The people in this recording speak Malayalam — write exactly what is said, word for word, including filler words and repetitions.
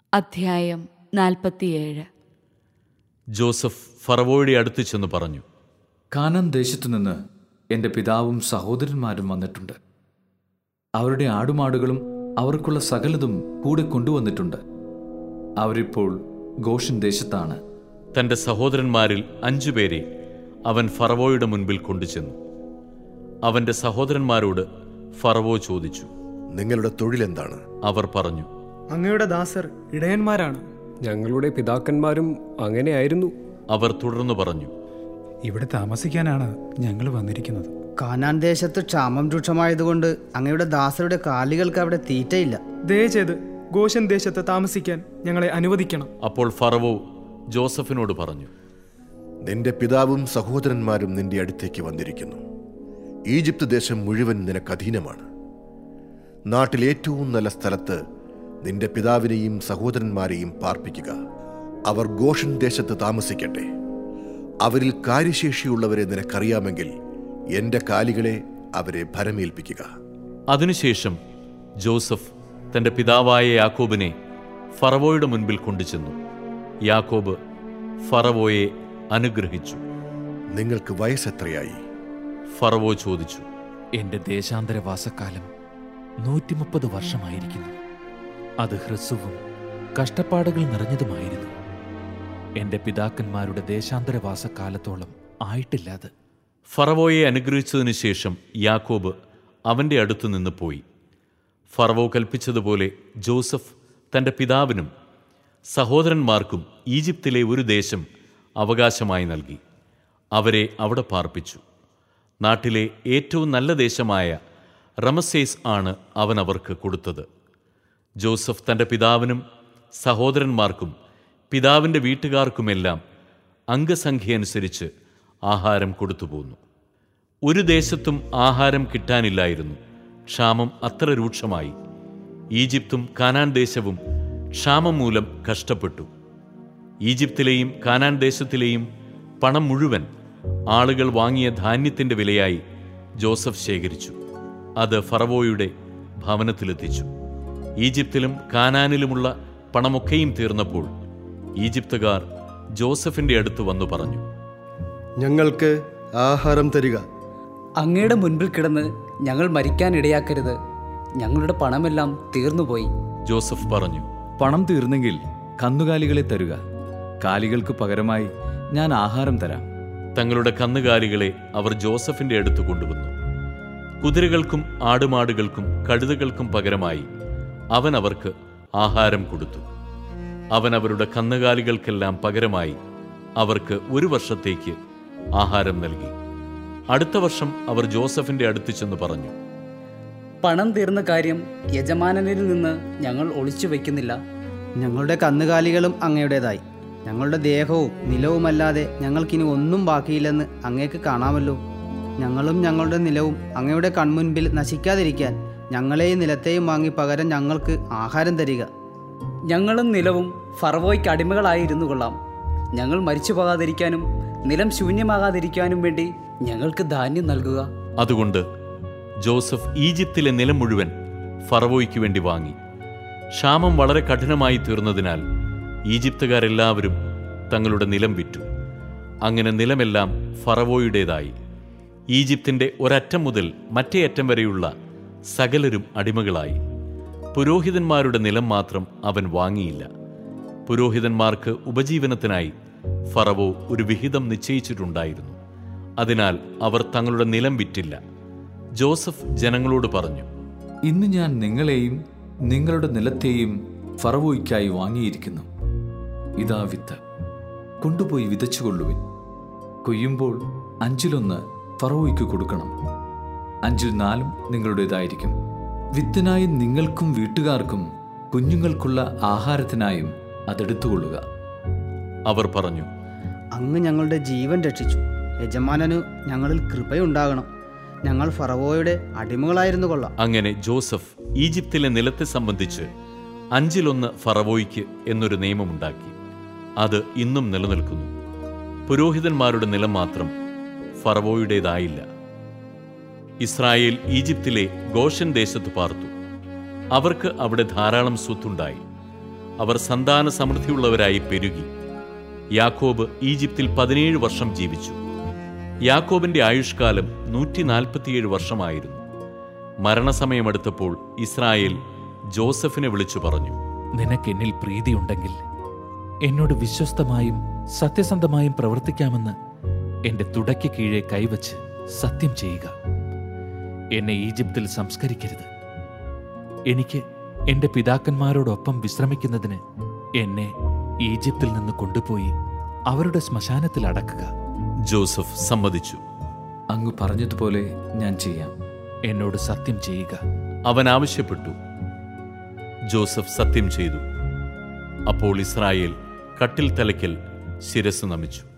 അധ്യായം നാൽപ്പത്തിയേഴ്. ജോസഫ് ഫറവോയുടെ അടുത്ത് ചെന്ന് പറഞ്ഞു, കാനാൻ ദേശത്തുനിന്ന് എൻ്റെ പിതാവും സഹോദരന്മാരും വന്നിട്ടുണ്ട്. അവരുടെ ആടുമാടുകളും അവർക്കുള്ള സകലതും കൂടെ കൊണ്ടുവന്നിട്ടുണ്ട്. അവരിപ്പോൾ ഗോഷൻ ദേശത്താണ്. തൻ്റെ സഹോദരന്മാരിൽ അഞ്ചുപേരെ അവൻ ഫറവോയുടെ മുൻപിൽ കൊണ്ടുചെന്നു. അവൻ്റെ സഹോദരന്മാരോട് ഫറവോ ചോദിച്ചു, നിങ്ങളുടെ തൊഴിലെന്താണ്? അവർ പറഞ്ഞു, അങ്ങയുടെ ദാസർ ഇടയന്മാരാണ്. ഞങ്ങളുടെ പിതാക്കന്മാരും അങ്ങനെയായിരുന്നു. അവർ തുടർന്നു പറഞ്ഞു, ഇവിടെ താമസിക്കാനാണ് ഞങ്ങൾ വന്നിരിക്കുന്നത്. കാനാൻ ദേശത്ത് ക്ഷാമം രൂക്ഷമായതുകൊണ്ട് അങ്ങയുടെ ദാസരുടെ കാലികൾക്ക് അവിടെ തീറ്റയില്ല. ദയചെയ്ത് ഗോഷൻ ദേശത്ത് താമസിക്കാൻ ഞങ്ങളെ അനുവദിക്കണം. അപ്പോൾ ഫറവോ ജോസഫിനോട് പറഞ്ഞു, നിന്റെ പിതാവും സഹോദരന്മാരും നിന്റെ അടുത്തേക്ക് വന്നിരിക്കുന്നു. ഈജിപ്ത് ദേശം മുഴുവൻ നിനക്ക് അധീനമാണ്. നാട്ടിൽ ഏറ്റവും നല്ല സ്ഥലത്ത് നിന്റെ പിതാവിനെയും സഹോദരന്മാരെയും പാർപ്പിക്കുക. അവർ ഗോഷൻ ദേശത്ത് താമസിക്കട്ടെ. അവരിൽ കാര്യശേഷിയുള്ളവരെ നിനക്കറിയാമെങ്കിൽ എന്റെ കാലികളെ അവരെ ഭരമേൽപ്പിക്കുക. അതിനുശേഷം ജോസഫ് തൻ്റെ പിതാവായ യാക്കോബിനെ ഫറവോയുടെ മുൻപിൽ കൊണ്ടുചെന്നു. യാക്കോബ് ഫറവോയെ അനുഗ്രഹിച്ചു. നിങ്ങൾക്ക് വയസ്സെത്രയായി? ഫറവോ ചോദിച്ചു. എൻ്റെ ദേശാന്തരവാസക്കാലം നൂറ്റി മുപ്പത് വർഷമായിരിക്കുന്നു. അത് ഹ്രസ്വവും കഷ്ടപ്പാടുകൾ നിറഞ്ഞതുമായിരുന്നു. എൻ്റെ പിതാക്കന്മാരുടെ ദേശാന്തരവാസക്കാലത്തോളം ആയിട്ടില്ലാത്. ഫറവോയെ അനുഗ്രഹിച്ചതിനു ശേഷം യാക്കോബ് അവൻ്റെ അടുത്തു നിന്ന് പോയി. ഫറവോ കൽപ്പിച്ചതുപോലെ ജോസഫ് തൻ്റെ പിതാവിനും സഹോദരന്മാർക്കും ഈജിപ്തിലെ ഒരു ദേശം അവകാശമായി നൽകി. അവരെ അവിടെ പാർപ്പിച്ചു. നാട്ടിലെ ഏറ്റവും നല്ല ദേശമായ റമസേസ് ആണ് അവൻ അവർക്ക് കൊടുത്തത്. ജോസഫ് തൻ്റെ പിതാവിനും സഹോദരന്മാർക്കും പിതാവിൻ്റെ വീട്ടുകാർക്കുമെല്ലാം അംഗസംഖ്യയനുസരിച്ച് ആഹാരം കൊടുത്തുപോന്നു. ഒരു ദേശത്തും ആഹാരം കിട്ടാനില്ലായിരുന്നു. ക്ഷാമം അത്ര രൂക്ഷമായി. ഈജിപ്തും കാനാൻ ദേശവും ക്ഷാമം മൂലം കഷ്ടപ്പെട്ടു. ഈജിപ്തിലെയും കാനാൻ ദേശത്തിലെയും പണം മുഴുവൻ ആളുകൾ വാങ്ങിയ ധാന്യത്തിൻ്റെ വിലയായി ജോസഫ് ശേഖരിച്ചു. അത് ഫറവോയുടെ ഭവനത്തിലെത്തിച്ചു. ഈജിപ്തിലും കാനാനിലുമുള്ള പണമൊക്കെയും തീർന്നപ്പോൾ ഈജിപ്തുകാർ ജോസഫിന്റെ അടുത്ത് വന്നു പറഞ്ഞു, ഞങ്ങൾക്ക് ആഹാരം തരിക. അങ്ങയുടെ മുൻപിൽ കിടന്ന് ഞങ്ങൾ മരിക്കാൻ ഇടയാക്കരുത്. ഞങ്ങളുടെ പണമെല്ലാം തീർന്നുപോയി. ജോസഫ് പറഞ്ഞു, പണം തീർന്നെങ്കിൽ കന്നുകാലികളെ തരുക. കാലികൾക്ക് പകരമായി ഞാൻ ആഹാരം തരാം. തങ്ങളുടെ കന്നുകാലികളെ അവർ ജോസഫിന്റെ അടുത്ത് കൊണ്ടുവന്നു. കുതിരകൾക്കും ആടുമാടുകൾക്കും കഴുതകൾക്കും പകരമായി അവൻ അവർക്ക് ആഹാരം കൊടുത്തു. അവൻ അവരുടെ കന്നുകാലികൾക്കെല്ലാം പകരമായി അവർക്ക് ഒരു വർഷത്തേക്ക് ആഹാരം നൽകി. അടുത്ത വർഷം അവർ ജോസഫിന്റെ അടുത്ത് ചെന്ന് പറഞ്ഞു, പണം തീർന്ന കാര്യം യജമാനനിൽ നിന്ന് ഞങ്ങൾ ഒളിച്ചു വയ്ക്കുന്നില്ല. ഞങ്ങളുടെ കന്നുകാലികളും അങ്ങയുടേതായി. ഞങ്ങളുടെ ദേഹവും നിലവുമല്ലാതെ ഞങ്ങൾക്കിനി ഒന്നും ബാക്കിയില്ലെന്ന് അങ്ങേക്ക് കാണാമല്ലോ. ഞങ്ങളും ഞങ്ങളുടെ നിലവും അങ്ങയുടെ കൺമുൻപിൽ നശിക്കാതിരിക്കാൻ ഞങ്ങളെയും നിലത്തെയും വാങ്ങി പകരം ഞങ്ങൾക്ക് ആഹാരം തരിക. ഞങ്ങളും നിലവും ഫറവോയ്ക്ക് അടിമകളായിരുന്നു കൊള്ളാം. ഞങ്ങൾ മരിച്ചു പോകാതിരിക്കാനും നിലം ശൂന്യമാകാതിരിക്കാനും വേണ്ടി ഞങ്ങൾക്ക് ധാന്യം നൽകുക. അതുകൊണ്ട് ജോസഫ് ഈജിപ്തിലെ നിലം മുഴുവൻ ഫറവോയ്ക്ക് വേണ്ടി വാങ്ങി. ക്ഷാമം വളരെ കഠിനമായി തീർന്നതിനാൽ ഈജിപ്തുകാരെല്ലാവരും തങ്ങളുടെ നിലം വിറ്റു. അങ്ങനെ നിലമെല്ലാം ഫറവോയുടേതായി. ഈജിപ്തിൻ്റെ ഒരറ്റം മുതൽ മറ്റേ അറ്റം വരെയുള്ള സകലരും അടിമകളായി. പുരോഹിതന്മാരുടെ നിലം മാത്രം അവൻ വാങ്ങിയില്ല. പുരോഹിതന്മാർക്ക് ഉപജീവനത്തിനായി ഫറവോ ഒരു വിഹിതം നിശ്ചയിച്ചിട്ടുണ്ടായിരുന്നു. അതിനാൽ അവർ തങ്ങളുടെ നിലം വിറ്റില്ല. ജോസഫ് ജനങ്ങളോട് പറഞ്ഞു, ഇന്ന് ഞാൻ നിങ്ങളെയും നിങ്ങളുടെ നിലത്തെയും ഫറവോയ്ക്കായി വാങ്ങിയിരിക്കുന്നു. ഇതാ വിത്ത്, കൊണ്ടുപോയി വിതച്ചുകൊള്ളുവിൻ. കൊയ്യുമ്പോൾ അഞ്ചിലൊന്ന് ഫറവോയ്ക്ക് കൊടുക്കണം. അഞ്ചിൽ നാലും നിങ്ങളുടേതായിരിക്കും. വിത്തിനായി നിങ്ങൾക്കും വീട്ടുകാർക്കും കുഞ്ഞുങ്ങൾക്കുള്ള ആഹാരത്തിനായും അതെടുത്തുകൊള്ളുക. അവർ പറഞ്ഞു, അങ്ങ് ഞങ്ങളുടെ ജീവൻ രക്ഷിച്ചു. യജമാനനു ഞങ്ങളിൽ കൃപയുണ്ടാകണം. ഞങ്ങൾ ഫറവോയുടെ അടിമകളായിരുന്നു കൊള്ളാം. അങ്ങനെ ജോസഫ് ഈജിപ്തിലെ നിലത്തെ സംബന്ധിച്ച് അഞ്ചിലൊന്ന് ഫറവോയ്ക്ക് എന്നൊരു നിയമമുണ്ടാക്കി. അത് ഇന്നും നിലനിൽക്കുന്നു. പുരോഹിതന്മാരുടെ നിലം മാത്രം ഫറവോയുടേതായില്ല. ഇസ്രായേൽ ഈജിപ്തിലെ ഗോഷൻ ദേശത്ത് പാർത്തു. അവർക്ക് അവിടെ ധാരാളം സ്വത്തുണ്ടായി. അവർ സന്താന സമൃദ്ധിയുള്ളവരായി പെരുകി. യാക്കോബ് ഈജിപ്തിൽ പതിനേഴ് വർഷം ജീവിച്ചു. യാക്കോബിന്റെ ആയുഷ്കാലം നൂറ്റി നാൽപ്പത്തിയേഴ് വർഷമായിരുന്നു. മരണസമയമെടുത്തപ്പോൾ ഇസ്രായേൽ ജോസഫിനെ വിളിച്ചു പറഞ്ഞു, നിനക്കെന്നിൽ പ്രീതിയുണ്ടെങ്കിൽ എന്നോട് വിശ്വസ്തമായും സത്യസന്ധമായും പ്രവർത്തിക്കാമെന്ന് എന്റെ തുടയ്ക്ക് കീഴെ കൈവച്ച് സത്യം ചെയ്യുക. എന്നെ ഈജിപ്തിൽ സംസ്കരിക്കരുത്. എനിക്ക് എന്റെ പിതാക്കന്മാരോടൊപ്പം വിശ്രമിക്കുന്നതിന് എന്നെ ഈജിപ്തിൽ നിന്ന് കൊണ്ടുപോയി അവരുടെ ശ്മശാനത്തിൽ അടക്കുക. ജോസഫ് സമ്മതിച്ചു. അങ്ങ് പറഞ്ഞതുപോലെ ഞാൻ ചെയ്യാം. എന്നോട് സത്യം ചെയ്യുക. അവൻ ആവശ്യപ്പെട്ടു. ജോസഫ് സത്യം ചെയ്തു. അപ്പോൾ ഇസ്രായേൽ കട്ടിൽ തലയ്ക്കൽ ശിരസ്സ് നമിച്ചു.